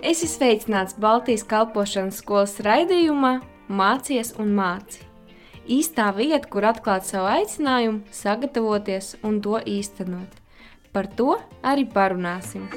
Esi sveicināts Baltijas kalpošanas skolas raidījumā Mācies un māci. Īstā vieta, kur atklāt savu aicinājumu, sagatavoties un to īstenot. Par to arī parunāsim.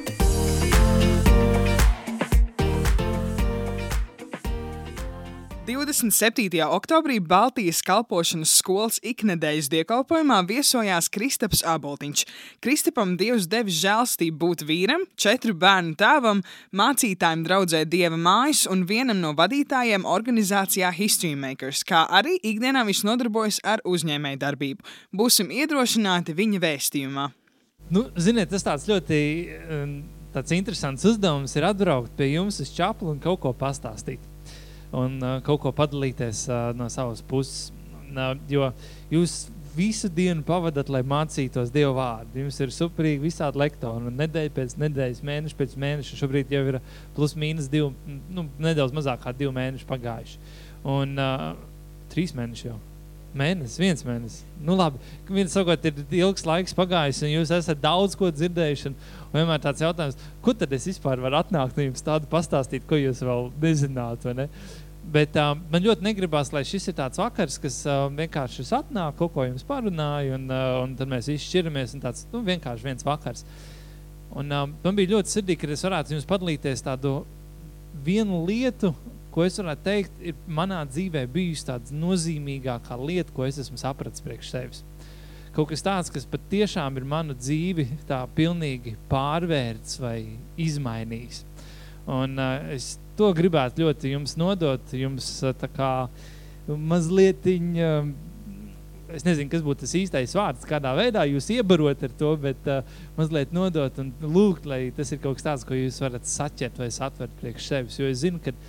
27. oktobrī Baltijas kalpošanas skolas iknedēļas dievkalpojumā viesojās Kristaps Aboltiņš. Kristapam Dievs devis žēlstību būt vīram, 4 bērnu tēvam, mācītājiem draudzē Dieva mājas un vienam no vadītājiem organizācijā History Makers, kā arī ikdienā viņš nodarbojas ar uzņēmēju darbību. Būsim iedrošināti viņa vēstījumā. Ziniet, tas tāds ļoti tāds interesants uzdevums ir atbraukt pie jums uz čaplu un kaut ko pastāstīt. Un kaut ko padalīties no savas puses, jo jūs visu dienu pavadat, lai mācītos Dievu vārdu. Jums ir superīgi visādi lektori, un nedēļa pēc nedēļas, mēneši pēc mēneša, šobrīd jau ir plus mīnus 2, nedaudz mazāk kā 2 mēneši pagājuši. Un 3 mēneši jau. Mēnesis, 1 mēnesis. Labi, viens sakot, ir ilgs laiks pagājis, un jūs esat daudz ko dzirdējuši, un vienmēr tāds jautājums, kur tad es vispār varu atnākt un jums tādu pastāstīt, ko jūs vēl nezināt, vai ne? Bet man ļoti negribās, lai šis ir tāds vakars, kas vienkārši atnāk, kaut ko jums parunāja, un tad mēs visi šķiramies, un tāds, vienkārši viens vakars. Un man bija ļoti sirdīgi, ka es varētu jums padalīties tādu vienu lietu, ko es varētu teikt, ir manā dzīvē bijusi tāds nozīmīgākā lieta, ko es esmu sapratis priekš sevis. Kaut kas tāds, kas pat tiešām ir manu dzīvi tā pilnīgi pārvērts vai izmainījis. Un es to gribētu ļoti jums nodot, jums tā kā mazlietiņ, es nezinu, kas būtu tas īstais vārds, kādā veidā jūs iebarot ar to, bet mazliet nodot un lūgt, lai tas ir kaut kas tāds, ko jūs varat saķert vai satvert priekš sevis, jo es zinu, ka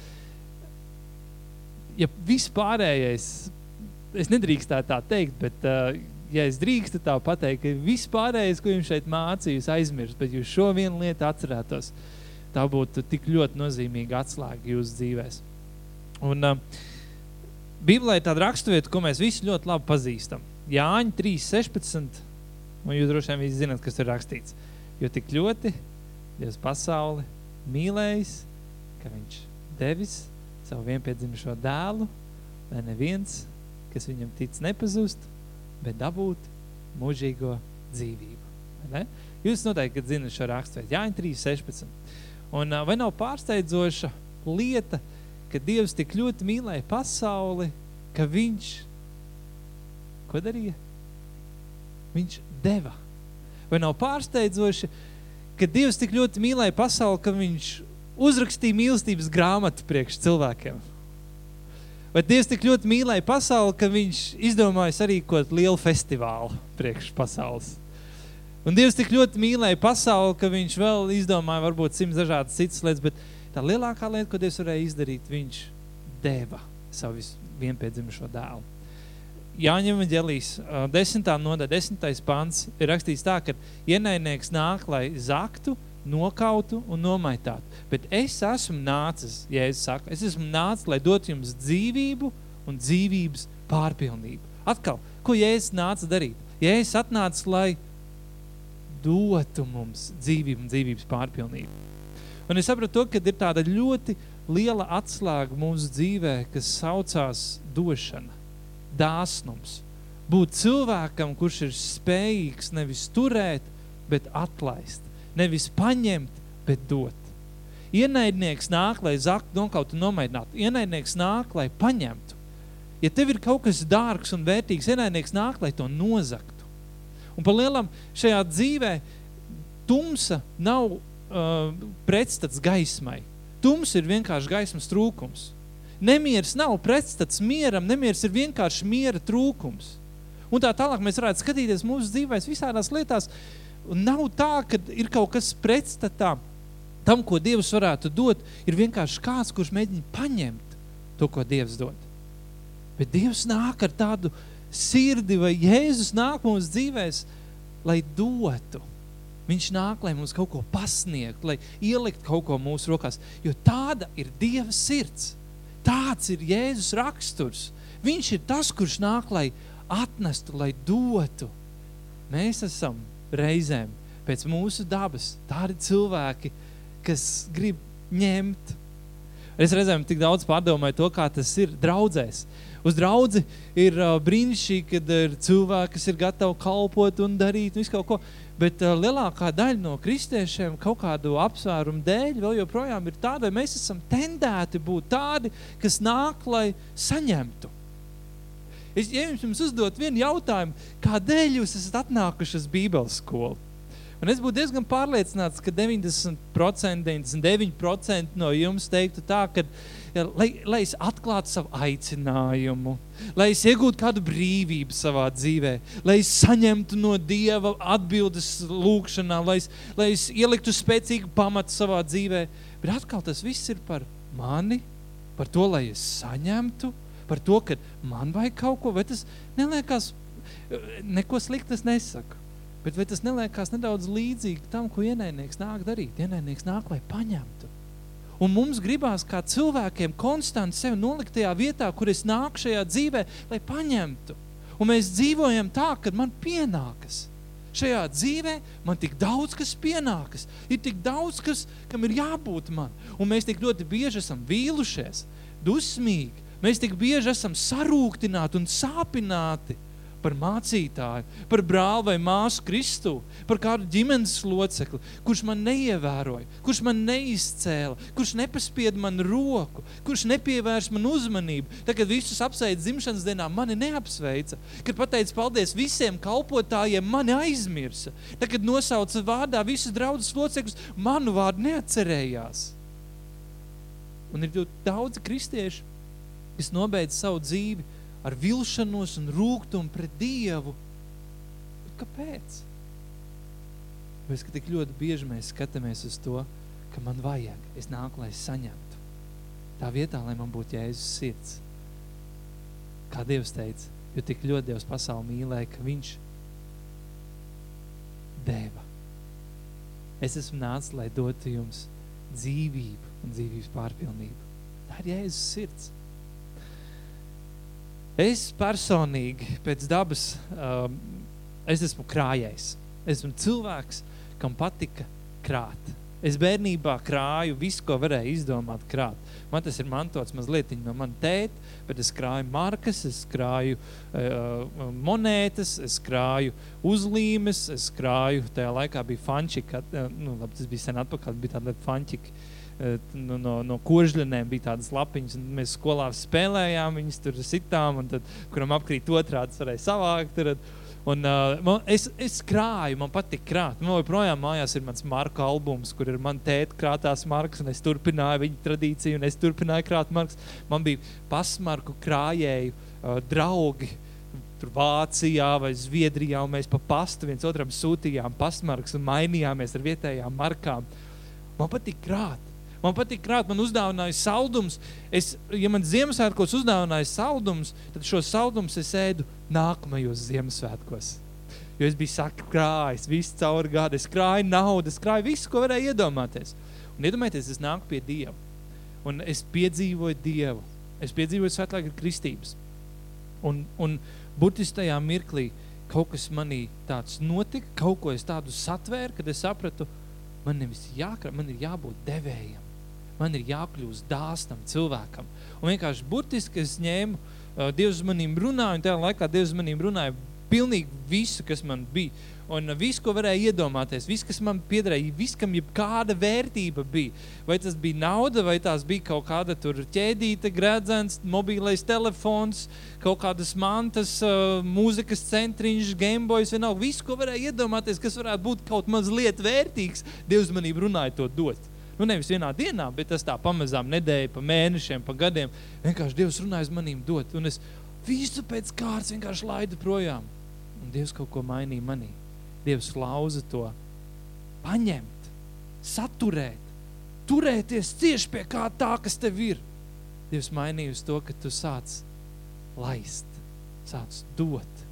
ja vispārējais, es nedrīkstētu tā teikt, bet ja es drīkstu tā pateikt, ka vispārējais, ko jums šeit mācīju, jūs aizmirst, bet jūs šo vienu lietu atcerētos, tā būtu tik ļoti nozīmīga atslēga jūsu dzīvēs. Un Bībelē ir tāda raksturvieta, ko mēs visi ļoti labi pazīstam. Jāņa 3.16, un jūs droši vien visi zināt, kas ir rakstīts. Jo tik ļoti Dievs pasauli mīlējis, ka viņš devis savu vienpiedzimušo dēlu, lai neviens, kas viņam tic, nepazust, bet dabūt mūžīgo dzīvību. Ne? Jūs noteikti, kad zinat šo raksturvietu, Jāņa 3.16. Un vai nav pārsteidzoša lieta, ka Dievs tik ļoti mīlēja pasauli, ka viņš, ko darīja? Viņš deva. Vai nav pārsteidzoši, ka Dievs tik ļoti mīlēja pasauli, ka viņš uzrakstīja mīlestības grāmatu priekš cilvēkiem. Vai Dievs tik ļoti mīlēja pasauli, ka viņš izdomāja sarīkot lielu festivālu priekš pasaules. Un Dievs tik ļoti mīlēja pasauli, ka viņš vēl izdomāja varbūt 100 dažādas citas lietas, bet tā lielākā lieta, ko Dievs varēja izdarīt, viņš deva savu vienpiedzimušo dēlu. Jāņa evaņģēlijs 10. nodaļa, 10. pants ir rakstīts tā, ka ienaidnieks nāk, lai zaktu, nokautu un nomaitātu. Bet es esmu nācis, Jēzus saka, es esmu nācis, lai dotu jums dzīvību un dzīvības pārpilnību. Atkal, ko Jēzus nāca darīt? Jēzus atnāca, lai dotu mums dzīvību un dzīvības pārpilnību. Un es sapratu to, ka ir tāda ļoti liela atslēga mūsu dzīvē, kas saucās došana, dāsnums. Būt cilvēkam, kurš ir spējīgs nevis turēt, bet atlaist. Nevis paņemt, bet dot. Ienaidnieks nāk, lai zaktu, nokautu un nomaidinātu. Ienaidnieks nāk, lai paņemtu. Ja tev ir kaut kas dārgs un vērtīgs, ienaidnieks nāk, lai to nozaktu. Un par lielam šajā dzīvē tumsa nav pretstats gaismai. Tums ir vienkārši gaismas trūkums. Nemieris nav pretstats mieram, nemieris ir vienkārši miera trūkums. Un tā tālāk mēs varētu skatīties mūsu dzīvēs visādās lietās. Un nav tā, ka ir kaut kas pretstatā tam, ko Dievs varētu dot, ir vienkārši kāds, kurš mēģina paņemt to, ko Dievs dod. Bet Dievs nāk ar tādu sirdi, vai Jēzus nāk mums dzīvēs, lai dotu. Viņš nāk, lai mums kaut ko pasniegt, lai ielikt kaut ko mūsu rokās, jo tāda ir Dieva sirds. Tāds ir Jēzus raksturs. Viņš ir tas, kurš nāk, lai atnestu, lai dotu. Mēs esam reizēm pēc mūsu dabas tādi cilvēki, kas grib ņemt. Es reizēm tik daudz pārdomāju to, kā tas ir draudzēs. Uz draudzi ir brīnišķīgi, kad ir cilvēki, kas ir gatavi kalpot un darīt visu kaut ko, bet lielākā daļa no kristiešiem kaut kādu apsvērumu dēļ vēl joprojām ir tāda, mēs esam tendēti būt tādi, kas nāk, lai saņemtu. Ja jums uzdot vienu jautājumu, kādēļ jūs esat atnākuši uz Bībeles skolu? Un es būtu diezgan pārliecināts, ka 90%, 99% no jums teiktu tā, ka lai es atklātu savu aicinājumu, lai es iegūtu kādu brīvību savā dzīvē, lai es saņemtu no Dieva atbildes lūkšanā, lai es ieliktu spēcīgu pamatu savā dzīvē. Bet atkal tas viss ir par mani, par to, lai es saņemtu, par to, ka man vajag kaut ko, vai tas neliekās, neko sliktas nesaku. Bet vai tas neliekās nedaudz līdzīgi tam, ko ienaidnieks nāk darīt? Ienaidnieks nāk, lai paņemtu. Un mums gribās kā cilvēkiem konstanti sevi nolikt tajā vietā, kur es nāku šajā dzīvē, lai paņemtu. Un mēs dzīvojam tā, kad man pienākas. Šajā dzīvē man tik daudz, kas pienākas. Ir tik daudz, kam ir jābūt man. Un mēs tik ļoti bieži esam vīlušies, dusmīgi. Mēs tik bieži esam sarūktināti un sāpināti par mācītāju, par brāli vai māsu Kristu, par kādu ģimenes locekli, kurš man neievēroja, kurš man neizcēla, kurš nepaspied man roku, kurš nepievērš man uzmanību. Tagad visus apsveic dzimšanas dienā, mani neapsveica. Kad pateica paldies visiem kalpotājiem, mani aizmirsa. Tagad nosauca vārdā visus draudzes locekļus, manu vārdu neatcerējās. Un ir daudzi kristieši, kas nobeidz savu dzīvi ar vilšanos un rūgtumu pret Dievu. Bet kāpēc? Mēs, ka tik ļoti bieži mēs skatāmies uz to, ka man vajag, es nāku, lai es saņemtu. Tā vietā, lai man būtu Jēzus sirds. Kā Dievs teica, jo tik ļoti Dievs pasauli mīlēja, ka viņš deva. Es esmu nācis, lai dotu jums dzīvību un dzīvības pārpilnību. Tā ir Jēzus sirds. Es personīgi pēc dabas, es esmu krājējs. Esmu cilvēks, kam patika krāt. Es bērnībā krāju visu, ko varēju izdomāt krāt. Man tas ir mantots mazlietiņi no mana tēta, bet es krāju markas, es krāju monētas, es krāju uzlīmes, es krāju, tajā laikā bija fančika, tas bija sen atpakaļ, bija tāda fančika, no kožļanēm bija tādas lapiņas, un mēs skolā spēlējām, viņas tur sitām, un tad, kuram apkrīt otrāds, varēja savākt. Un es krāju, man patīk krāt. Man joprojām mājās ir mans marku albums, kur ir man tēta krātās markas, un es turpināju viņu tradīciju, un es turpināju krāt markas. Man bija pasmarku krājēju draugi, tur Vācijā vai Zviedrijā, un mēs pa pastu viens otram sūtījām pasmarkas un mainījāmies ar vietējām markām. Man patīk krāt. Man patīk krāt, man uzdāvināja saldums. Ja man Ziemassvētkos uzdāvināja saldums, tad šo saldumus es ēdu nākamajos Ziemassvētkos. Jo es biju sakrājis visu cauri gadu, es krāju naudu, es krāju visu, ko varēju iedomāties. Un iedomājieties, es nāku pie Dieva. Un es piedzīvoju Dievu. Es piedzīvoju svētlāka kristības. Un burtiski tajā mirklī kaut kas manī tāds notika, kaut ko es tādu satvēru, kad es sapratu, man nevis jākrāt, man ir jābūt devējam. Man ir jākļūst dāstam cilvēkam. Un vienkārši burtiski es ņēmu, Dievs manīm runāja, un tajā laikā Dievs manīm runāja pilnīgi visu, kas man bija. Un visu, ko varēja iedomāties, visu, kas man piederēja, visu, kam jebkāda vērtība bija. Vai tas bija nauda, vai tās bija kaut kāda tur ķēdīte, gredzens, mobīlais telefons, kaut kādas mantas, mūzikas centriņš, Gameboys, vienalga. Visu, ko varēja iedomāties, kas varētu būt kaut mazliet vērtīgs, Dievs manīm runāja to dot. Nevis vienā dienā, bet tas tā pamazām nedēļa, pa mēnešiem, pa gadiem. Vienkārši Dievs runāja uz manīm dot. Un es visu pēc kārtas vienkārši laidu projām. Un Dievs kaut ko mainīja manī. Dievs lauza to paņemt, saturēt, turēties cieši pie kā tā, kas tev ir. Dievs mainīja uz to, ka tu sāc laist, sāc dot.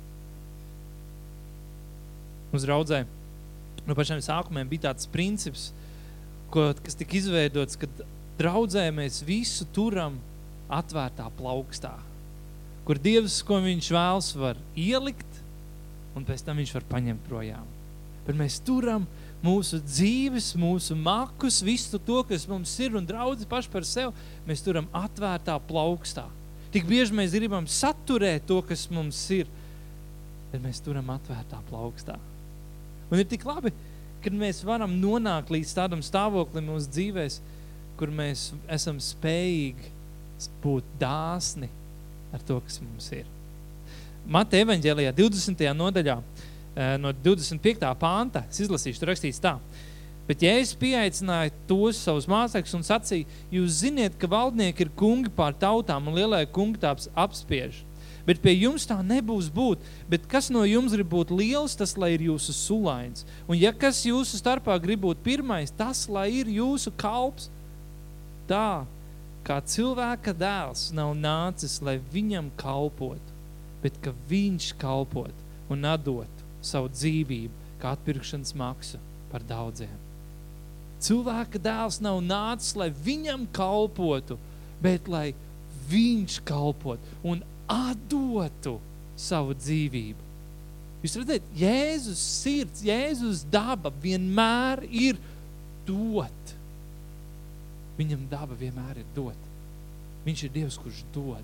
Uz raudzē, no pašiem sākumiem bija tāds princips, kas tika izveidots, kad draudzē mēs visu turam atvērtā plaukstā, kur Dievs, ko viņš vēlas, var ielikt, un pēc tam viņš var paņemt projām. Bet mēs turam mūsu dzīves, mūsu makus, visu to, kas mums ir un draudzi paši par sevi, mēs turam atvērtā plaukstā. Tik bieži mēs gribam saturēt to, kas mums ir, bet mēs turam atvērtā plaukstā. Un ir tik labi, kad mēs varam nonākt līdz tādam stāvoklim mūsu dzīvēs, kur mēs esam spējīgi būt dāsni ar to, kas mums ir. Mateja evaņģēlijā 20. nodaļā, no 25. pānta, es izlasīšu, tur rakstīts tā. Bet Jēzus pieaicināja tos savus mācekļus un sacīja, jūs ziniet, ka valdnieki ir kungi pār tautām un lielie kungi tāps apspiež. Bet pie jums tā nebūs būt, bet kas no jums grib būt liels, tas lai ir jūsu sulains. Un ja kas jūsu starpā grib būt pirmais, tas lai ir jūsu kalps. Tā, kā cilvēka dēls nav nācis, lai viņam kalpotu, bet ka viņš kalpot un atdot savu dzīvību kā atpirkšanas maksu par daudziem. Cilvēka dēls nav nācis, lai viņam kalpotu, bet lai viņš kalpot un atdotu savu dzīvību. Jūs redzat, Jēzus sirds, Jēzus daba vienmēr ir dot. Viņam daba vienmēr ir dot. Viņš ir Dievs, kurš dod.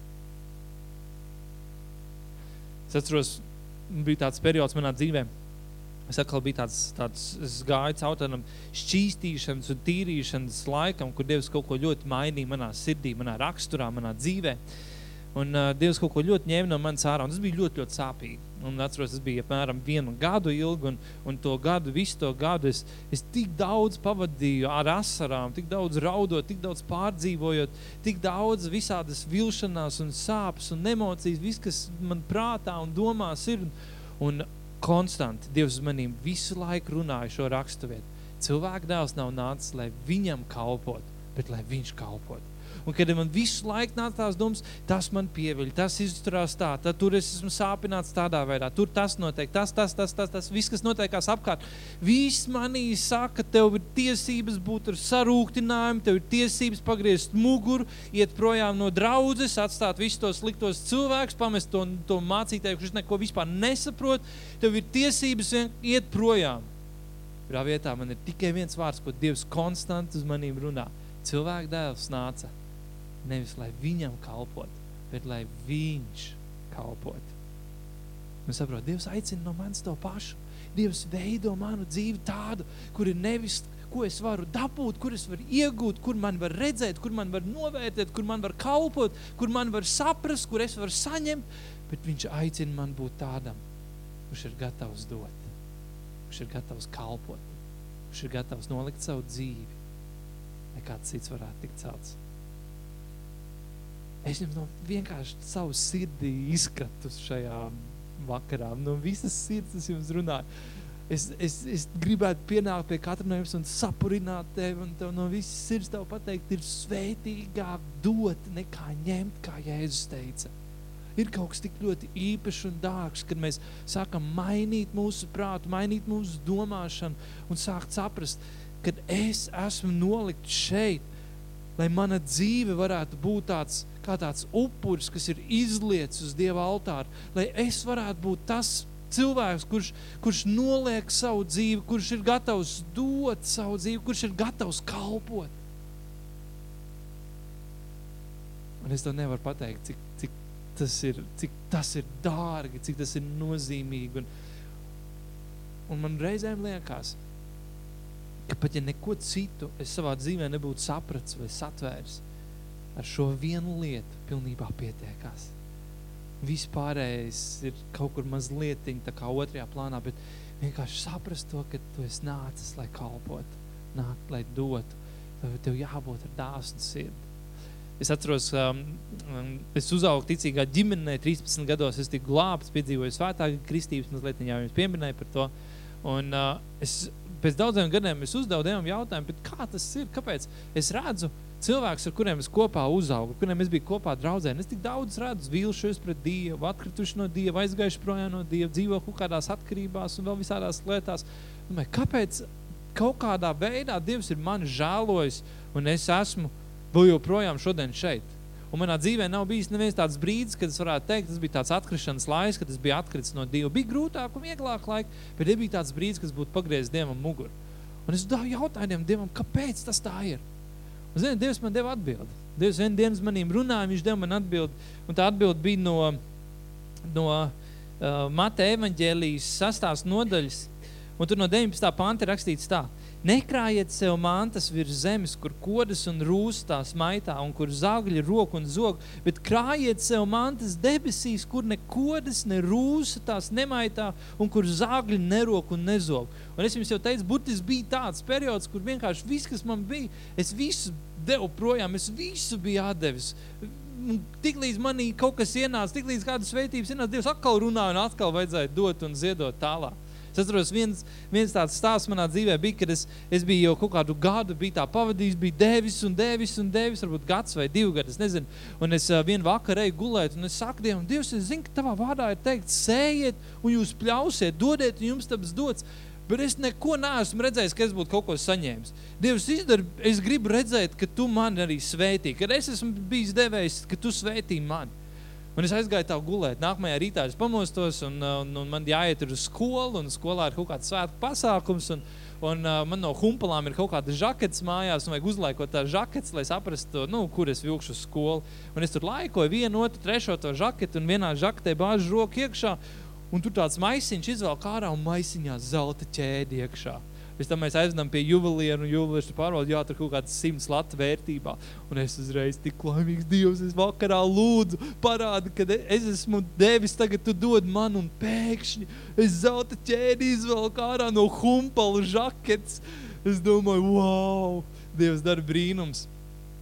Es atceros, bija tāds periods manā dzīvē. Es atkal biju es gāju caur tādam šķīstīšanas un tīrīšanas laikam, kur Dievs kaut ko ļoti mainīja manā sirdī, manā raksturā, manā dzīvē. Un Dievs kaut ko ļoti ņēma no manis ārā, un tas bija ļoti, ļoti sāpīgi. Un atceros, tas bija apmēram 1 gadu ilgi, un visu to gadu es tik daudz pavadīju ar asarām, tik daudz raudot, tik daudz pārdzīvojot, tik daudz visādas vilšanās un sāpes un emocijas, viss, kas man prātā un domās ir. Un konstanti Dievs uz manīm visu laiku runāja šo raksturvietu. Cilvēka dēls nav nācis, lai viņam kalpot, bet lai viņš kalpot. Un kad man visu laiku nāca tās domas, tas man pieviļ, tas izturās tā, tad tur es esmu sāpināts tādā veidā, tur tas notiek, tas, viss, kas notiekās apkārt. Viss manī saka, tev ir tiesības būt ar sarūktinājumu, tev ir tiesības pagriezt muguru, iet projām no draudzes, atstāt visus tos sliktos cilvēkus, pamest to mācītāju, kurš neko vispār nesaprot, tev ir tiesības iet projām. Kurā vietā man ir tikai viens vārds, ko Dievs konstanti uz manīm runā. Cilvēka dēls nāca. Nevis, lai viņam kalpot, bet lai viņš kalpot. Un saprot, Dievs aicina no manis to pašu. Dievs veido manu dzīvi tādu, kur ir nevis, ko es varu dabūt, kur es varu iegūt, kur man var redzēt, kur man var novērtēt, kur man var kalpot, kur man var saprast, kur es varu saņemt, bet viņš aicina man būt tādam, kurš ir gatavs dot, kurš ir gatavs kalpot, kurš ir gatavs nolikt savu dzīvi, lai kāds cits varētu tikt celts. Es jums no vienkārši savu sirdī izskatus šajā vakarā. No visas sirds es jums runāju. Es gribētu pienākt pie katra no jums un sapurināt tevi un tev no visas sirds tev pateikt, ir svētīgāk dot nekā ņemt, kā Jēzus teica. Ir kaut kas tik ļoti īpašs un dārgs, kad mēs sākam mainīt mūsu prātu, mainīt mūsu domāšanu un sākt saprast, kad es esmu nolikt šeit, lai mana dzīve varētu būt tāds upuris, kas ir izliets uz Dieva altāra, lai es varētu būt tas cilvēks, kurš noliek savu dzīvi, kurš ir gatavs dot savu dzīvi, kurš ir gatavs kalpot. Un es to nevaru pateikt, cik tas ir dārgi, cik tas ir nozīmīgi. Un man reizēm liekas, ka pat ja neko citu es savā dzīvē nebūtu sapratis vai satvēris, ar šo vienu lietu pilnībā pietiekās. Vispārējais ir kaut kur mazlietiņ tā kā otrajā plānā, bet vienkārši saprast to, ka tu esi nācis, lai kalpotu, lai dotu. Tev jābūt ar dāsnu sirdi. Es atceros, es uzaugu ticīgā ģimenē, 13 gados es tiku glābts, piedzīvoju svētāku kristības, mazliet jau jums pieminēju par to. Un pēc daudziem gadiem es uzdevu Dievam jautājumu, bet kā tas ir, kāpēc? Es redzu cilvēkus, ar kuriem es kopā uzaugu, ar kuriem es biju kopā draudzē, un es tik daudz redzu vilšus pret Dievu, atkrituši no Dieva, aizgājuši projām no Dieva, dzīvo kaut kādās atkarībās un vēl visādās lietās. Domāju, kāpēc kaut kādā veidā Dievs ir mani žēlojis, un es esmu vēl joprojām šodien šeit? Un manā dzīvē nav bijis neviens tāds brīdis, kad es varētu teikt, tas bija tāds atkrišanas laiks, kad es biju atkritis no Dieva. Bija grūtāk un vieglāk laiki, bet nebija tāds brīdis, kas būtu pagriezis Dievam muguru. Un es jautāju Dievam, kāpēc tas tā ir? Un zini, Dievs man deva atbildi. Dievs vien dienas manīm runāja, viņš deva man atbildi. Un tā atbildi bija no Mateja evaņģēlijas 6. nodaļas. Un tur no 19. panta rakstīts tā. Nekrājiet sev mantas virs zemes, kur kodas un rūs tās maitā, un kur zagļi rok un zog, bet krājiet sev mantas debesīs, kur ne kodas, ne rūsa tās nemaitā, un kur zagļi nerok un nezog. Un es jums jau teicu, burtiski bija tāds periods, kur vienkārši viss, kas man bija, es visu devu projām, es visu biju atdevis. Tiklīdz manī kaut kas ienāca, tiklīdz kādas sveitības ienāca, Dievs atkal runāja un atkal vajadzēja dot un ziedot tālāk. Es atceros, viens tāds stāsts manā dzīvē bija, kad es biju jau kaut kādu gadu, biju tā pavadījis, biju devis, varbūt gads vai 2 gadi, es nezinu. Un es vienu vakaru eju gulēt, un es saku Dievam, Dievs, es zinu, ka tavā vārdā ir teikt, sējiet, un jūs pļausiet, dodiet, un jums taps dots. Bet es neko neesmu redzējis, ka es būtu kaut ko saņēmis. Dievs izdara, es gribu redzēt, ka tu mani arī svētī, kad es esmu bijis devējis, ka tu svētī mani. Un es aizgāju tā gulēt. Nākamajā rītā es pamostos un man jāiet uz skolu, un skolā ir kaut kāds svētku pasākums, un man no humpalām ir kaut kāda žaketes mājās, un vajag uzlaikot tā žaketes, lai saprastu, kur es vilkšu uz skolu. Un es tur laikoju 1, 2, 3 to žaketu, un vienā žaketē bāžu roku iekšā, un tur tāds maisiņš izvelk ārā, un maisiņā zelta ķēdi iekšā. Pēc tam mēs aizvedam pie juvelieru, un juvelieris pārvalda, jā, tur kaut kāds 100 latu vērtībā. Un es uzreiz tik laimīgs, Dievs, es vakarā lūdzu, parādi, kad es esmu devis, tagad tu dod man, un pēkšņi es zelta ķēdi izvelku ārā no humpalu žaketes. Es domāju, wow, Dievs dara brīnums.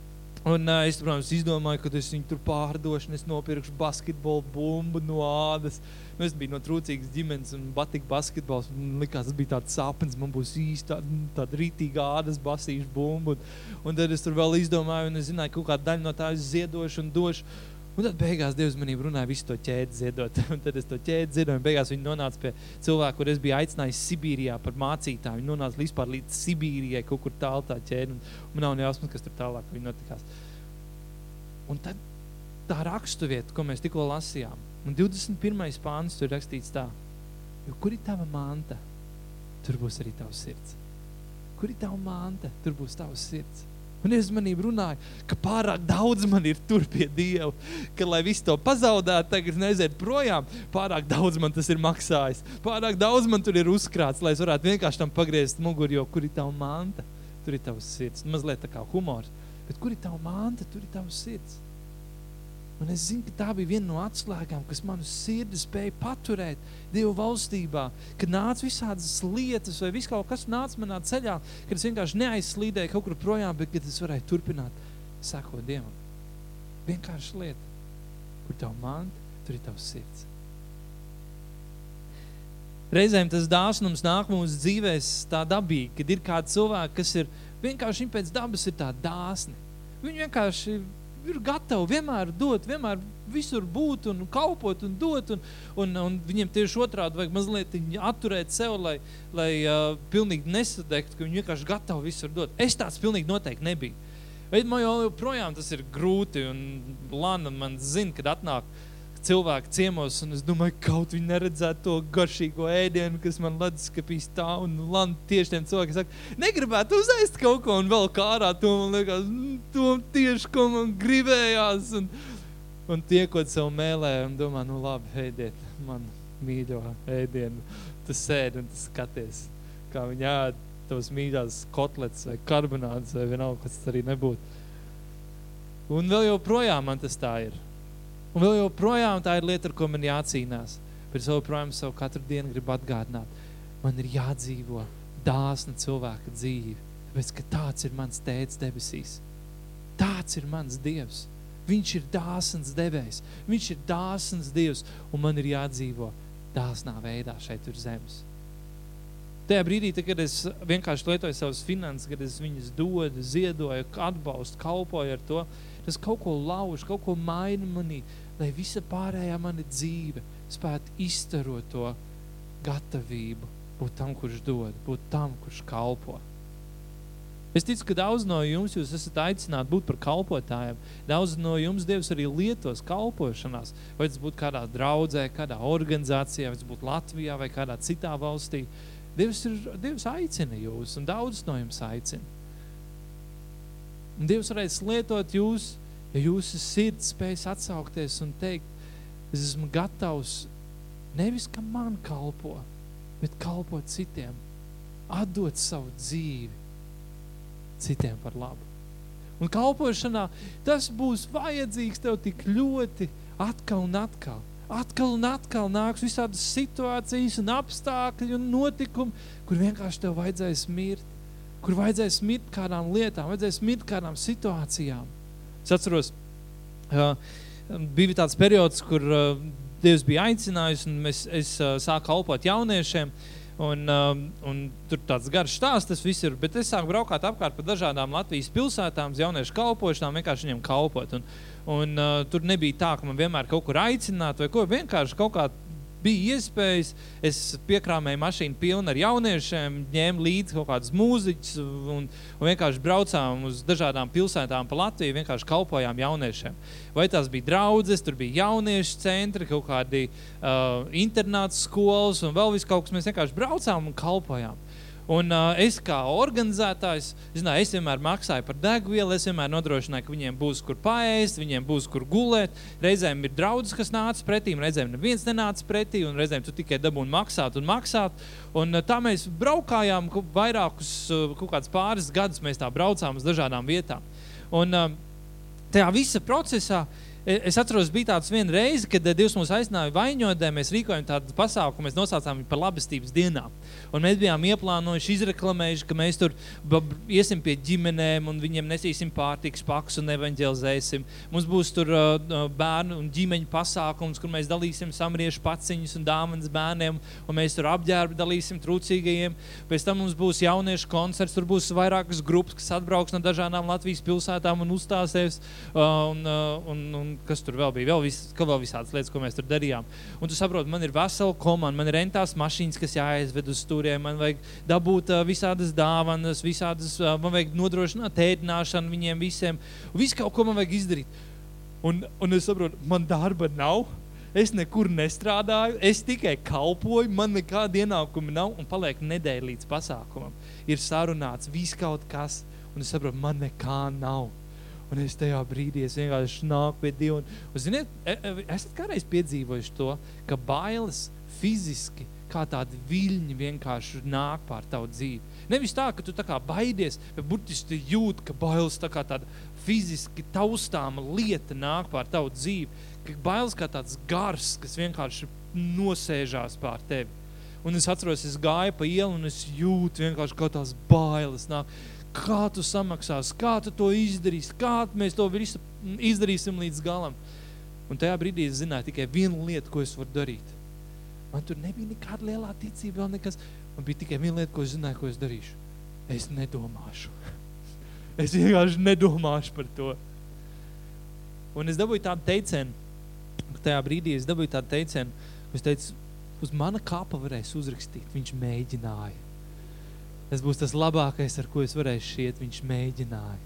Un es, protams, izdomāju, ka es viņu tur pārdošu, un es nopirkšu basketbolu bumbu no ādas. Es biju no trūcīgas ģimenes un patika basketbols. Un likās, tas bija tāds sapnis, man būs īsti tāda rītīga ādas basīšu bumbu. Un tad es tur vēl izdomāju, un es zināju, kaut kādu daļu no tā es ziedošu un došu. Un tad beigās Dievs manī runāja visu to ķēdi ziedot. Un tad es to ķēdi ziedoju, un beigās viņi nonāca pie cilvēka, kur es biju aicinājis Sibīrijā par mācītāju. Viņi nonāca vispār līdz Sibīrijai, kaut kur tālu tā ķēdi. Un man nav nejausmas, kas tur tālāk viņi notikās. Un tad tā rakstuvieta, ko mēs tikko lasījām, un 21. pāns tur rakstīts tā, jo kur ir tava manta, tur būs arī tavs sirds. Kur ir tava manta, tur būs tavs sirds. Un es manību runāju, ka pārāk daudz man ir tur pie Dieva, ka lai visu to pazaudētu, tagad neaiziet projām, pārāk daudz man tas ir maksājis, pārāk daudz man tur ir uzkrāts, lai es varētu vienkārši tam pagriezt muguru, jo kur ir tava manta, tur ir tavs sirds. Mazliet tā kā humors, bet kur ir tava manta, tur ir tavs sirds. Un es zinu, ka tā bija viena no atslēgām, kas manu sirdi spēja paturēt Dieva valstībā, kad nāca visādas lietas vai viss kaut kas nāca manā ceļā, kad es vienkārši neaizslīdēju kaut kur projām, bet kad es varēju turpināt sekot Dievam. Vienkārši lieta, kur tavu manta, tur ir tavs sirds. Reizēm tas dāsnums nāk mūsu dzīvēs tā dabīgi, kad ir kādi cilvēki, kas ir vienkārši viņi pēc dabas ir tā dāsni. Viņi vienkārši ir gatavi vienmēr dot, vienmēr visur būt un kalpot un dot, un viņiem tieši otrādi vajag mazliet atturēt sev, lai pilnīgi nesadegt, ka viņi vienkārši gatavi visur dot. Es tāds pilnīgi noteikti nebiju. Bet man joprojām tas ir grūti, un Lana man zina, kad atnāk cilvēki ciemos, un es domāju, kaut viņi neredzētu to garšīgo ēdienu, kas man leduskapī stāv, un Lana tieši tiem cilvēkiem saka, negribētu uzēst kaut ko, un vēl kārā to man liekas, to tieši, ko man gribējās, un tiekot sev mēlē, un domā, labi, ēdiet man mīļo ēdienu, tu sēdi un tu skaties, kā viņi ēd tavas mīļās kotlets vai karbonādes vai vienalga, kas tas arī nebūtu. Un vēl joprojām man tas tā ir. Un vēl joprojām tā ir lieta, ar ko man jācīnās. Bet es joprojām savu katru dienu gribu atgādināt. Man ir jādzīvo dāsna cilvēka dzīve. Tāpēc, ka tāds ir mans tētis debesīs. Tāds ir mans Dievs. Viņš ir dāsns devējs. Viņš ir dāsns Dievs. Un man ir jādzīvo dāsnā veidā šeit uz zemes. Tajā brīdī, kad es vienkārši lietoju savas finanses, kad es viņas dodu, ziedoju, atbalstu, kalpoju ar to, tas kaut ko lauž, kaut ko maina manī, lai visa pārējā mana dzīve spētu izstarot to gatavību, būt tam, kurš dod, būt tam, kurš kalpo. Es ticu, ka daudz no jums jūs esat aicināti būt par kalpotājiem. Daudz no jums Dievs arī lietos kalpošanās. Vai tas būtu kādā draudzē, kādā organizācijā, vai tas būtu Latvijā vai kādā citā valstī. Dievs aicina jūs, un daudz no jums aicina. Un Dievs varēs lietot jūs, ja jūsu sirds spējas atsaukties un teikt, es esmu gatavs nevis, ka man kalpo, bet kalpot citiem, atdot savu dzīvi citiem par labu. Un kalpošanā tas būs vajadzīgs tev tik ļoti atkal un atkal. Atkal un atkal nāks visādas situācijas un apstākļi un notikumi, kur vienkārši tev vajadzēs mirt. Kur vajadzēs mirt kādām lietām, vajadzēs mirt kādām situācijām. Es atceros, bija tāds periods, kur Dievs bija aicinājis, un es sāku kalpot jauniešiem, un tur tāds garš stāsts tas viss ir, bet es sāku braukāt apkārt pa dažādām Latvijas pilsētām, jauniešu kalpošanām, vienkārši viņiem kalpot. Un tur nebija tā, ka man vienmēr kaut kur aicināt vai ko, vienkārši kaut kā bija iespējas, es piekrāmēju mašīnu pilnu ar jauniešiem, ņēmu līdzi kaut kādus mūziķus un vienkārši braucām uz dažādām pilsētām pa Latviju, vienkārši kalpojām jauniešiem. Vai tās bija draudzes, tur bija jauniešu centri, kaut kādi internāts skolas un vēl viss kaut kas, mēs vienkārši braucām un kalpojām. Un es kā organizētājs, es vienmēr maksāju par degvielu, es vienmēr nodrošināju, ka viņiem būs kur paēst, viņiem būs kur gulēt. Reizēm ir draudzes, kas nāca pretī, un reizēm neviens nenāca pretī, un reizēm tu tikai dabūni maksāt. Un tā mēs braukājām vairākus, kaut kāds pāris gadus mēs tā braucām uz dažādām vietām. Un tajā visa procesā, es atceros, bija tāds viena reize, kad Dievs mūs aicināja Vaņodē, mēs rīkojam tādu pasākumu, mēs nosaucām viņu par labestības dienām. Un mēs bijām ieplānojuši, izreklamējuši, ka mēs tur iesim pie ģimenēm un viņiem nesīsim pārtikas pakus un evaņģelizēsim. Mums būs tur bērnu un ģimeņu pasākums, kur mēs dalīsim samariešu paciņus un dāvanas bērniem, un mēs tur apģērbu dalīsim trūcīgajiem. Pēc tam mums būs jauniešu koncerts, tur būs vairākas grupas, kas atbrauks no dažādām Latvijas pilsētām un uzstāsies, un kas tur vēl bija, vēl visādas lietas, ko mēs tur darījām. Un tu saproti, man ir vesela komanda, man ir rentās mašīnas, kas jāaizved uz turiem, man vajag dabūt visādas dāvanas, man vajag nodrošināt ēdināšanu viņiem visiem, un visu kaut ko man vajag izdarīt. Un es saprotu, man darba nav, es nekur nestrādāju, es tikai kalpoju, man nekāda ienākuma nav, un paliek nedēļa līdz pasākumam. Ir sarunāts viss kaut kas, un es saprotu, man nekā nav. Un es tajā brīdī, es vienkārši nāku pie Dieva. Un ziniet, esat kādreiz piedzīvojuši to, ka bailes fiziski, kā tādi viļņi vienkārši nāk pār tavu dzīvi. Nevis tā, ka tu tā kā baidies, bet burtiski jūt, ka bailes tā kā tāda fiziski taustāma lieta nāk pār tavu dzīvi. Ka bailes kā tāds gars, kas vienkārši nosēžās pār tevi. Un es atceros, es gāju pa ielu un es jūtu vienkārši kā tās bailes nāk. Kā tu samaksās, kā tu to izdarīsi, kā mēs to visu izdarīsim līdz galam. Un tajā brīdī es zināju tikai vienu lietu, ko es varu darīt. Man tur nebija nekāda lielā ticība, vēl nekas. Man bija tikai viena lieta, ko es zināju, ko es darīšu. Es nedomāšu. Es vienkārši nedomāšu par to. Un es dabūju tādu teicienu, tajā brīdī es dabūju tādu teicienu, es teicu, uz mana kapa varēs uzrakstīt, viņš mēģināja. Tas būs tas labākais, ar ko es varēšu šiet, viņš mēģināja.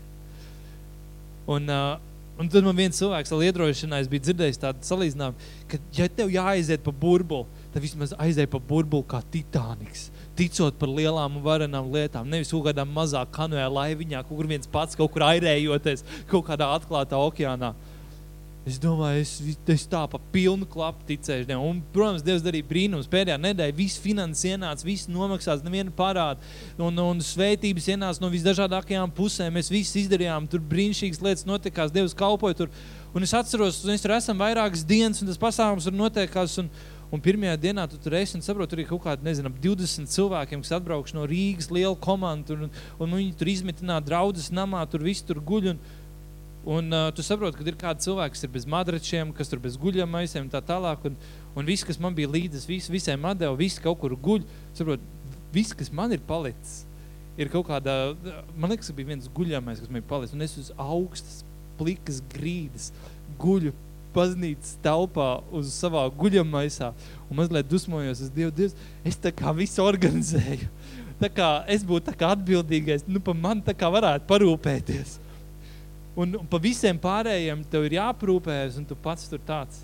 Un tad man viens cilvēks vēl iedrošinājā, es biju dzirdējis tādu salīdzinājumu, ka ja tev jāaiziet pa burbuli, tad vismaz aiziet pa burbuli kā Titaniks, ticot par lielām un varenām lietām, nevis kaut kādā mazā kanoē laiviņā, kaut kur viens pats, kaut kur airējoties, kaut kādā atklātā okeānā. Es domāju, es tā pa pilnu klapu ticēšu Dievam. Un, protams, Dievs darīja brīnums. Pēdējā nedēļa viss finanses ienāca, viss nomaksās, neviena parāda. Un svētības ienāca no visdažādākajām pusēm. Mēs visi izdarījām, tur brīnišķīgas lietas notikās, Dievs kalpoja tur. Un es atceros, mēs tur esam vairākas dienas, un tas pasākums tur notiekās. Un pirmajā dienā tu tur esi un saproti, tur ir kaut kādi, 20 cilvēkiem, kas atbraukš no Rīgas, liela komanda. Un viņi tur izmitināt draudzes namā, tur visi tur guļ. Un tu saproti, ka ir kādi cilvēki, kas ir bez madračiem, kas tur bez guļamaisiem tā tālāk, un viss, kas man bija līdzes, visiem atdeva, visi kaut kur guļ. Saproti, viss, kas man ir palicis, ir kaut kādā, man liekas, ka bija viens guļamais, kas man ir palicis, un es uz augstas, plikas grīdas guļu baznīcas telpā uz savā guļamaisā, un mazliet dusmojos uz Dievu, es tā kā visu organizēju. es būtu atbildīgais, pa man varētu parūpēties. Un pa visiem pārējiem tev ir jāprūpējas, un tu pats tur tāds.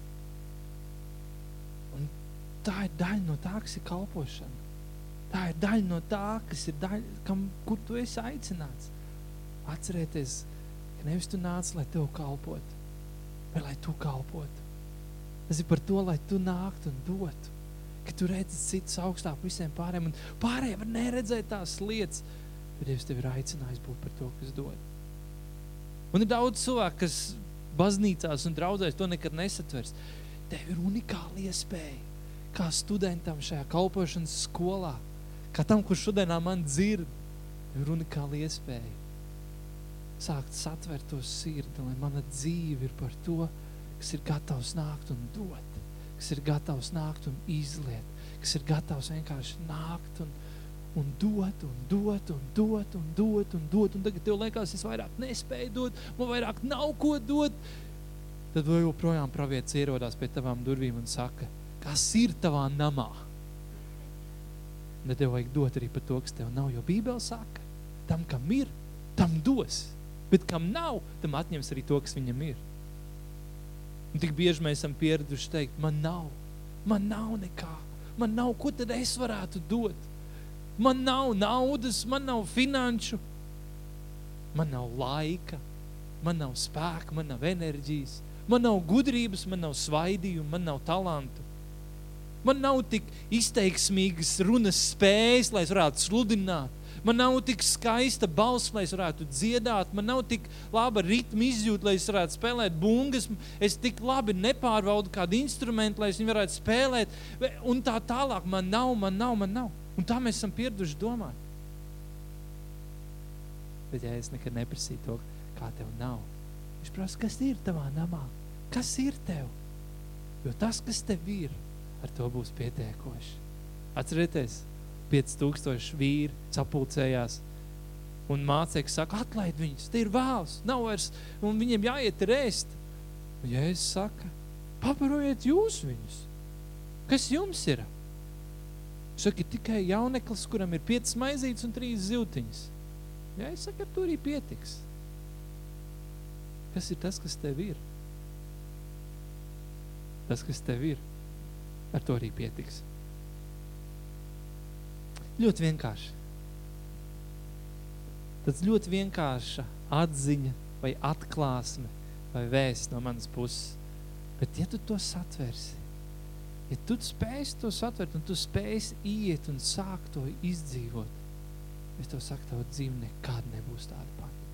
Un tā ir daļa no tā, kas ir kalpošana. Tā ir daļa no tā, kas ir daļa, kur tu esi aicināts. Atcerēties, ka nevis tu nāc, lai tev kalpotu, bet lai tu kalpotu. Tas ir par to, lai tu nāktu un dotu. Ka tu redzi citus augstāk visiem pārējiem, un pārējiem var neredzēt tās lietas, bet Dievs tev ir aicinājis būt par to, kas dod. Un ir daudz cilvēku, kas baznīcās un draudzēs to nekad nesatvers. Tev ir unikāla iespēja, kā studentam šajā kalpošanas skolā, kā tam, kurš šodienā man dzird, tev ir unikāla iespēja sākt satvert to sirdi, lai mana dzīve ir par to, kas ir gatavs nākt un dot, kas ir gatavs nākt un izliet, kas ir gatavs vienkārši nākt un dot, un dot, un dot, un dot, un dot, un tagad tev liekas, es vairāk nespēju dot, man vairāk nav ko dot, tad vēl joprojām pravietis ierodās pie tavām durvīm un saka, kas ir tavā namā? Un tad tev vajag dot arī par to, kas tev nav, jo Bībele saka, tam, kam ir, tam dos, bet kam nav, tam atņems arī to, kas viņam ir. Un tik bieži mēs esam pieraduši teikt, man nav nekā, man nav, ko tad es varētu dot? Man nav naudas, man nav finanšu, man nav laika, man nav spēka, man nav enerģijas, man nav gudrības, man nav svaidījumu, man nav talantu. Man nav tik izteiksmīgas runas spējas, lai es varētu sludināt. Man nav tik skaista balss, lai es varētu dziedāt. Man nav tik laba ritma izjūta, lai es varētu spēlēt bungas. Es tik labi nepārvaldu kādu instrumentu, lai es viņu varētu spēlēt. Un tā tālāk. Man nav. Un tā mēs esam pieraduši domāt. Bet ja es nekad neprasīju to, kā tev nav, viņš prasa, kas ir tavā namā? Kas ir tev? Jo tas, kas tev ir, ar to būs pietiekoši. Atcerieties, 5000 vīri sapulcējās un mācekļi saka, atlaid viņus, te ir vēls, nav vairs, un viņiem jāiet ēst. Un Jēzus saka, pabarojiet jūs viņus. Kas jums ir? Saka, tikai jauneklis, kuram ir 5 maizītes un 3 zivtiņas. Jēzus saka, ar to arī pietiks. Kas ir tas, kas tev ir? Tas, kas tev ir, ar to arī pietiks. Ļoti vienkārši. Tas ļoti vienkārša atziņa vai atklāsme vai vēsts no manas puses. Bet ja tu to satversi, ja tu spēsi to satvert un tu spēsi iet un sākt to izdzīvot, es tev saku, tava dzīve nekad nebūs tāda pati.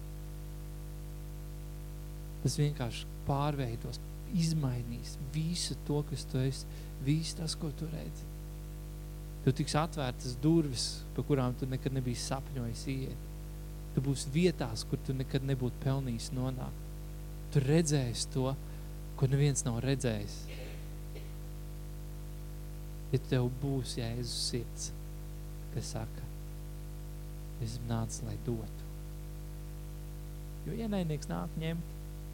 Tas vienkārši pārveidos, izmainīs visu to, kas tu esi, visu tas, ko tu redzi. Tu tiks atvērtas durvis, pa kurām tu nekad nebija sapņojis iet. Tu būsi vietās, kur tu nekad nebūtu pelnījis nonākt. Tu redzēsi to, ko neviens nav redzējis. Ja tev būs Jēzus sirds, kas saka, es nācu, lai dotu. Jo ienaidnieks nāk ņemt.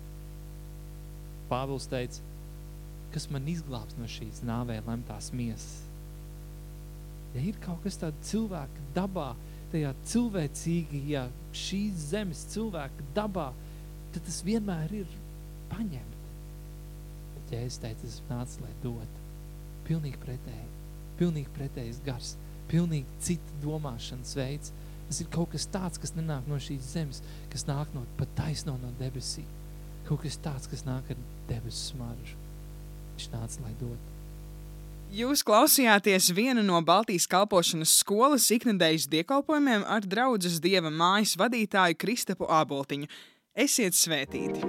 Pāvils teica, kas man izglābs no šīs nāvē lemtās miesas. Ja ir kaut kas tāda cilvēka dabā, tajā cilvēcīgajā šīs zemes cilvēka dabā, tad tas vienmēr ir paņemt. Bet ja es teicu, es nācu, lai dotu. Pilnīgi pretēji. Pilnīgi pretējs gars. Pilnīgi cita domāšanas veids. Tas ir kaut kas tāds, kas nenāk no šīs zemes, kas nāk no pat taisno no debesīm. Kaut kas tāds, kas nāk ar debesu smaržu. Viņš nāca, lai dotu. Jūs klausījāties vienu no Baltijas kalpošanas skolas iknedēļas dievkalpojumiem ar draudzes Dieva mājas vadītāju Kristapu Āboltiņu. Esiet svētīti!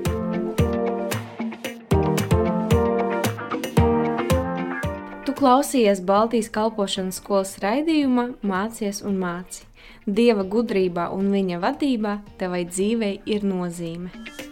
Tu klausījies Baltijas kalpošanas skolas raidījuma Mācies un māci. Dieva gudrībā un viņa vadībā tevai dzīvei ir nozīme.